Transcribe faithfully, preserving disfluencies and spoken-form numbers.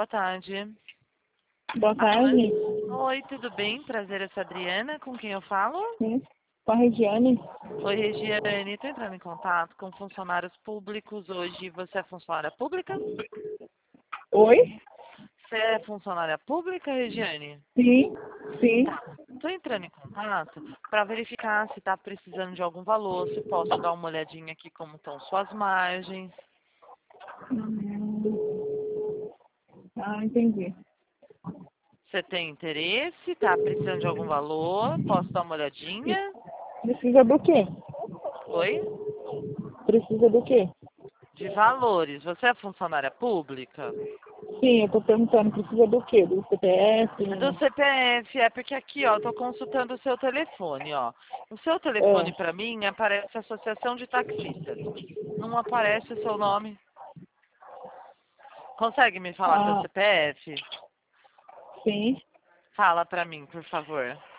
boa tarde. Boa tarde. Oi, tudo bem? Prazer, eu sou a Adriana, com quem eu falo? Sim. Com a Regiane. Oi, Regiane, estou entrando em contato com funcionários públicos hoje. Você é funcionária pública? Oi? Você é funcionária pública, Regiane? Sim. Sim. Tá. Estou entrando em contato para verificar se está precisando de algum valor, se posso dar uma olhadinha aqui como estão suas margens. Hum. Ah, entendi. Você tem interesse? Está precisando de algum valor? Posso dar uma olhadinha? Precisa do quê? Oi? Precisa do quê? De valores. Você é funcionária pública? Sim, eu tô perguntando, precisa do quê? Do C P F? Do C P F, é porque aqui, ó, tô consultando o seu telefone, ó. O seu telefone, É. pra mim, aparece Associação de Taxistas. Não aparece o seu nome. Consegue me falar seu Ah, C P F? sim. Fala pra mim, por favor.